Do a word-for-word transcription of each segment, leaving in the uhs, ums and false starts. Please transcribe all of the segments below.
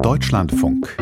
Deutschlandfunk.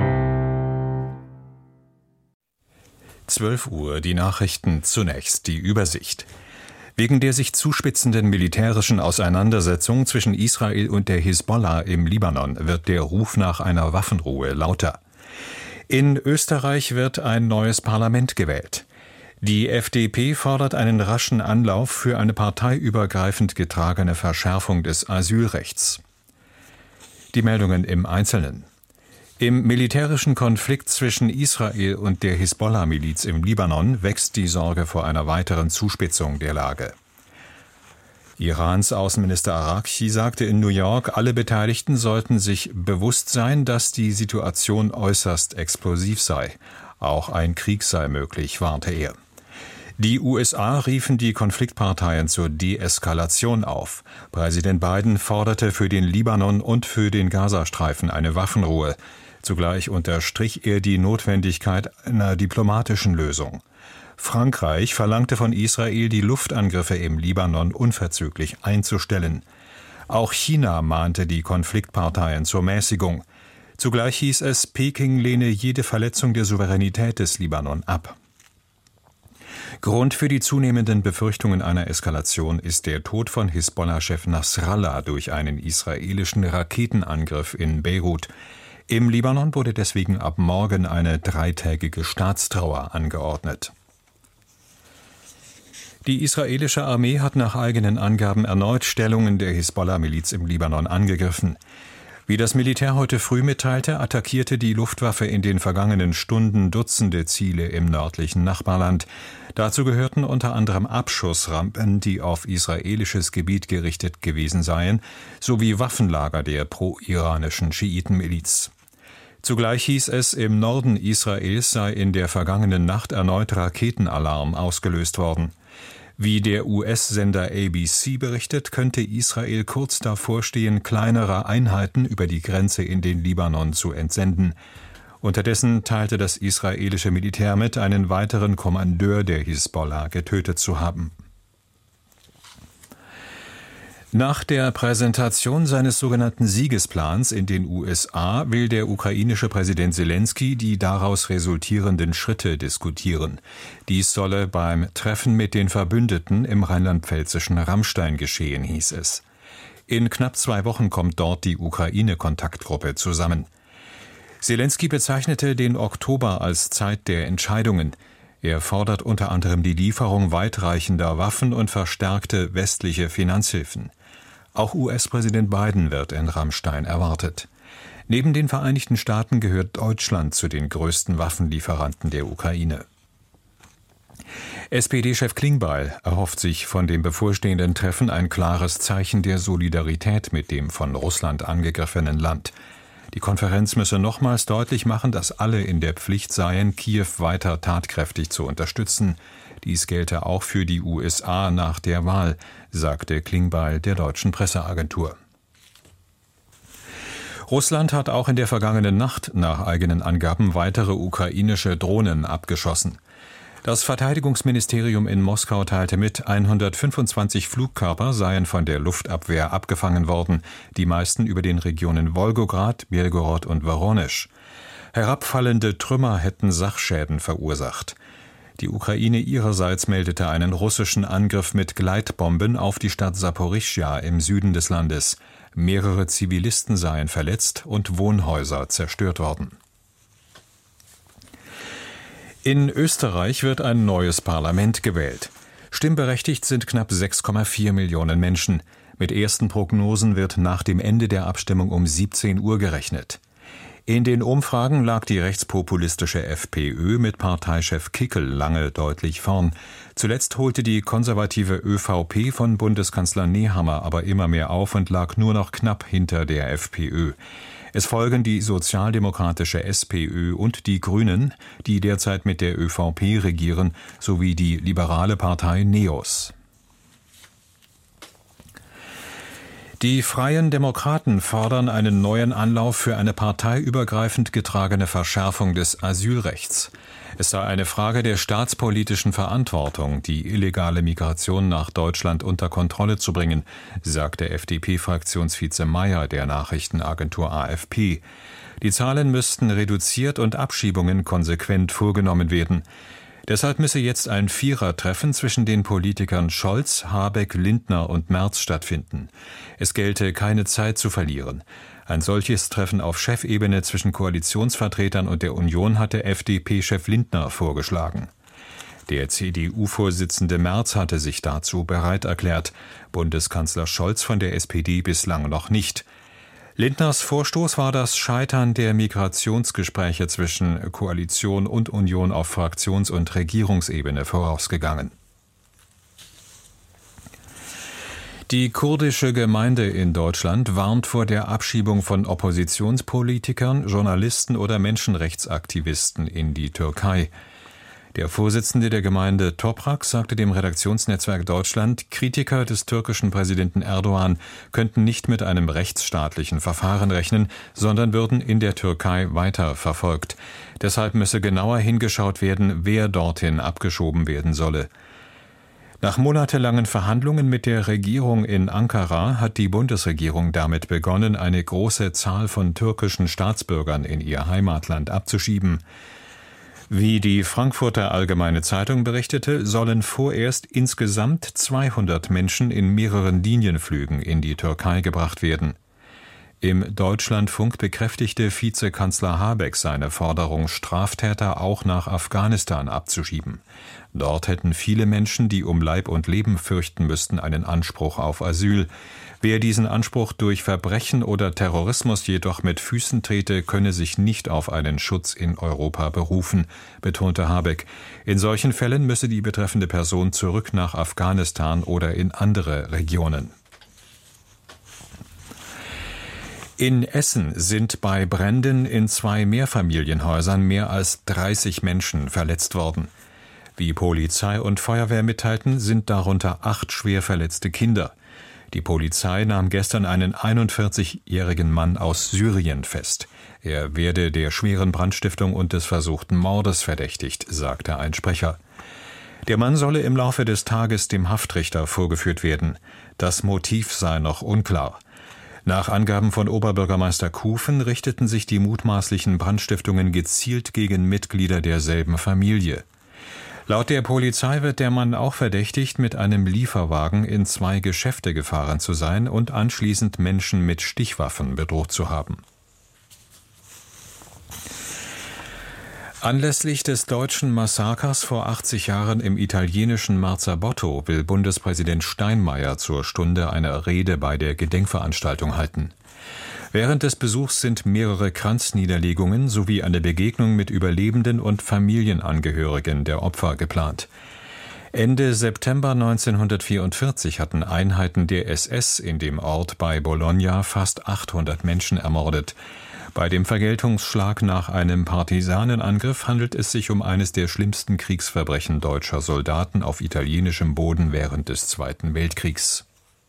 zwölf Uhr, die Nachrichten zunächst, die Übersicht. Wegen der sich zuspitzenden militärischen Auseinandersetzung zwischen Israel und der Hisbollah im Libanon wird der Ruf nach einer Waffenruhe lauter. In Österreich wird ein neues Parlament gewählt. Die F D P fordert einen raschen Anlauf für eine parteiübergreifend getragene Verschärfung des Asylrechts. Die Meldungen im Einzelnen. Im militärischen Konflikt zwischen Israel und der Hisbollah-Miliz im Libanon wächst die Sorge vor einer weiteren Zuspitzung der Lage. Irans Außenminister Araghchi sagte in New York, alle Beteiligten sollten sich bewusst sein, dass die Situation äußerst explosiv sei. Auch ein Krieg sei möglich, warnte er. Die U S A riefen die Konfliktparteien zur Deeskalation auf. Präsident Biden forderte für den Libanon und für den Gazastreifen eine Waffenruhe. Zugleich unterstrich er die Notwendigkeit einer diplomatischen Lösung. Frankreich verlangte von Israel, die Luftangriffe im Libanon unverzüglich einzustellen. Auch China mahnte die Konfliktparteien zur Mäßigung. Zugleich hieß es, Peking lehne jede Verletzung der Souveränität des Libanon ab. Grund für die zunehmenden Befürchtungen einer Eskalation ist der Tod von Hisbollah-Chef Nasrallah durch einen israelischen Raketenangriff in Beirut. Im Libanon wurde deswegen ab morgen eine dreitägige Staatstrauer angeordnet. Die israelische Armee hat nach eigenen Angaben erneut Stellungen der Hisbollah-Miliz im Libanon angegriffen. Wie das Militär heute früh mitteilte, attackierte die Luftwaffe in den vergangenen Stunden Dutzende Ziele im nördlichen Nachbarland. Dazu gehörten unter anderem Abschussrampen, die auf israelisches Gebiet gerichtet gewesen seien, sowie Waffenlager der pro-iranischen Schiitenmiliz. Zugleich hieß es, im Norden Israels sei in der vergangenen Nacht erneut Raketenalarm ausgelöst worden. Wie der U S-Sender A B C berichtet, könnte Israel kurz davor stehen, kleinere Einheiten über die Grenze in den Libanon zu entsenden. Unterdessen teilte das israelische Militär mit, einen weiteren Kommandeur der Hisbollah getötet zu haben. Nach der Präsentation seines sogenannten Siegesplans in den U S A will der ukrainische Präsident Selenskyj die daraus resultierenden Schritte diskutieren. Dies solle beim Treffen mit den Verbündeten im rheinland-pfälzischen Ramstein geschehen, hieß es. In knapp zwei Wochen kommt dort die Ukraine-Kontaktgruppe zusammen. Selenskyj bezeichnete den Oktober als Zeit der Entscheidungen. Er fordert unter anderem die Lieferung weitreichender Waffen und verstärkte westliche Finanzhilfen. Auch U S-Präsident Biden wird in Ramstein erwartet. Neben den Vereinigten Staaten gehört Deutschland zu den größten Waffenlieferanten der Ukraine. S P D-Chef Klingbeil erhofft sich von dem bevorstehenden Treffen ein klares Zeichen der Solidarität mit dem von Russland angegriffenen Land. Die Konferenz müsse nochmals deutlich machen, dass alle in der Pflicht seien, Kiew weiter tatkräftig zu unterstützen. Dies gelte auch für die U S A nach der Wahl, sagte Klingbeil der deutschen Presseagentur. Russland hat auch in der vergangenen Nacht nach eigenen Angaben weitere ukrainische Drohnen abgeschossen. Das Verteidigungsministerium in Moskau teilte mit, hundertfünfundzwanzig Flugkörper seien von der Luftabwehr abgefangen worden, die meisten über den Regionen Wolgograd, Belgorod und Woronesch. Herabfallende Trümmer hätten Sachschäden verursacht. Die Ukraine ihrerseits meldete einen russischen Angriff mit Gleitbomben auf die Stadt Saporischschja im Süden des Landes. Mehrere Zivilisten seien verletzt und Wohnhäuser zerstört worden. In Österreich wird ein neues Parlament gewählt. Stimmberechtigt sind knapp sechs Komma vier Millionen Menschen. Mit ersten Prognosen wird nach dem Ende der Abstimmung um siebzehn Uhr gerechnet. In den Umfragen lag die rechtspopulistische FPÖ mit Parteichef Kickl lange deutlich vorn. Zuletzt holte die konservative ÖVP von Bundeskanzler Nehammer aber immer mehr auf und lag nur noch knapp hinter der FPÖ. Es folgen die sozialdemokratische SPÖ und die Grünen, die derzeit mit der ÖVP regieren, sowie die liberale Partei NEOS. Die Freien Demokraten fordern einen neuen Anlauf für eine parteiübergreifend getragene Verschärfung des Asylrechts. Es sei eine Frage der staatspolitischen Verantwortung, die illegale Migration nach Deutschland unter Kontrolle zu bringen, sagte F D P-Fraktionsvize Mayer der Nachrichtenagentur A F P. Die Zahlen müssten reduziert und Abschiebungen konsequent vorgenommen werden. Deshalb müsse jetzt ein Vierertreffen zwischen den Politikern Scholz, Habeck, Lindner und Merz stattfinden. Es gelte keine Zeit zu verlieren. Ein solches Treffen auf Chefebene zwischen Koalitionsvertretern und der Union hatte F D P-Chef Lindner vorgeschlagen. Der C D U-Vorsitzende Merz hatte sich dazu bereit erklärt, Bundeskanzler Scholz von der S P D bislang noch nicht. Lindners Vorstoß war das Scheitern der Migrationsgespräche zwischen Koalition und Union auf Fraktions- und Regierungsebene vorausgegangen. Die kurdische Gemeinde in Deutschland warnt vor der Abschiebung von Oppositionspolitikern, Journalisten oder Menschenrechtsaktivisten in die Türkei. Der Vorsitzende der Gemeinde Toprak sagte dem Redaktionsnetzwerk Deutschland, Kritiker des türkischen Präsidenten Erdogan könnten nicht mit einem rechtsstaatlichen Verfahren rechnen, sondern würden in der Türkei weiter verfolgt. Deshalb müsse genauer hingeschaut werden, wer dorthin abgeschoben werden solle. Nach monatelangen Verhandlungen mit der Regierung in Ankara hat die Bundesregierung damit begonnen, eine große Zahl von türkischen Staatsbürgern in ihr Heimatland abzuschieben. Wie die Frankfurter Allgemeine Zeitung berichtete, sollen vorerst insgesamt zweihundert Menschen in mehreren Linienflügen in die Türkei gebracht werden. Im Deutschlandfunk bekräftigte Vizekanzler Habeck seine Forderung, Straftäter auch nach Afghanistan abzuschieben. Dort hätten viele Menschen, die um Leib und Leben fürchten müssten, einen Anspruch auf Asyl. Wer diesen Anspruch durch Verbrechen oder Terrorismus jedoch mit Füßen trete, könne sich nicht auf einen Schutz in Europa berufen, betonte Habeck. In solchen Fällen müsse die betreffende Person zurück nach Afghanistan oder in andere Regionen. In Essen sind bei Bränden in zwei Mehrfamilienhäusern mehr als dreißig Menschen verletzt worden. Wie Polizei und Feuerwehr mitteilten, sind darunter acht schwer verletzte Kinder. Die Polizei nahm gestern einen einundvierzigjährigen Mann aus Syrien fest. Er werde der schweren Brandstiftung und des versuchten Mordes verdächtigt, sagte ein Sprecher. Der Mann solle im Laufe des Tages dem Haftrichter vorgeführt werden. Das Motiv sei noch unklar. Nach Angaben von Oberbürgermeister Kufen richteten sich die mutmaßlichen Brandstiftungen gezielt gegen Mitglieder derselben Familie. Laut der Polizei wird der Mann auch verdächtigt, mit einem Lieferwagen in zwei Geschäfte gefahren zu sein und anschließend Menschen mit Stichwaffen bedroht zu haben. Anlässlich des deutschen Massakers vor achtzig Jahren im italienischen Marzabotto will Bundespräsident Steinmeier zur Stunde eine Rede bei der Gedenkveranstaltung halten. Während des Besuchs sind mehrere Kranzniederlegungen sowie eine Begegnung mit Überlebenden und Familienangehörigen der Opfer geplant. Ende September neunzehnhundertvierundvierzig hatten Einheiten der S S in dem Ort bei Bologna fast achthundert Menschen ermordet. Bei dem Vergeltungsschlag nach einem Partisanenangriff handelt es sich um eines der schlimmsten Kriegsverbrechen deutscher Soldaten auf italienischem Boden während des Zweiten Weltkriegs.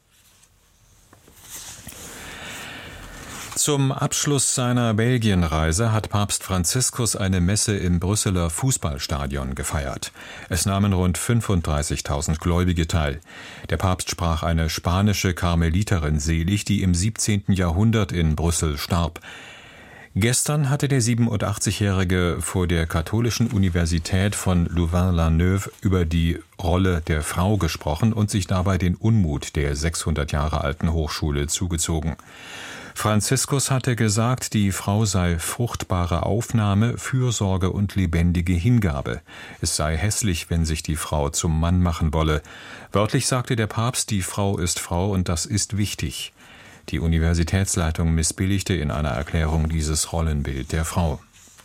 Zum Abschluss seiner Belgienreise hat Papst Franziskus eine Messe im Brüsseler Fußballstadion gefeiert. Es nahmen rund fünfunddreißigtausend Gläubige teil. Der Papst sprach eine spanische Karmeliterin selig, die im siebzehnten Jahrhundert in Brüssel starb. Gestern hatte der siebenundachtzigjährige vor der Katholischen Universität von Louvain-la-Neuve über die Rolle der Frau gesprochen und sich dabei den Unmut der sechshundert Jahre alten Hochschule zugezogen. Franziskus hatte gesagt, die Frau sei fruchtbare Aufnahme, Fürsorge und lebendige Hingabe. Es sei hässlich, wenn sich die Frau zum Mann machen wolle. Wörtlich sagte der Papst, die Frau ist Frau und das ist wichtig. Die Universitätsleitung missbilligte in einer Erklärung dieses Rollenbild der Frau.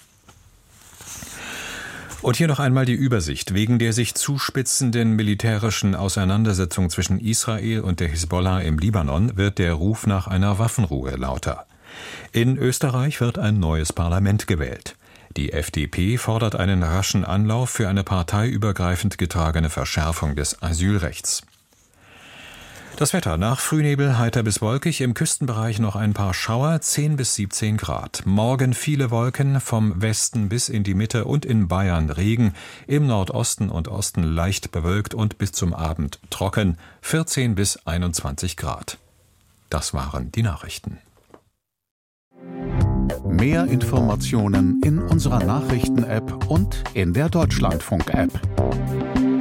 Und hier noch einmal die Übersicht. Wegen der sich zuspitzenden militärischen Auseinandersetzung zwischen Israel und der Hisbollah im Libanon wird der Ruf nach einer Waffenruhe lauter. In Österreich wird ein neues Parlament gewählt. Die F D P fordert einen raschen Anlauf für eine parteiübergreifend getragene Verschärfung des Asylrechts. Das Wetter: nach Frühnebel heiter bis wolkig, im Küstenbereich noch ein paar Schauer, zehn bis siebzehn Grad. Morgen viele Wolken, vom Westen bis in die Mitte und in Bayern Regen, im Nordosten und Osten leicht bewölkt und bis zum Abend trocken, vierzehn bis einundzwanzig Grad. Das waren die Nachrichten. Mehr Informationen in unserer Nachrichten-App und in der Deutschlandfunk-App.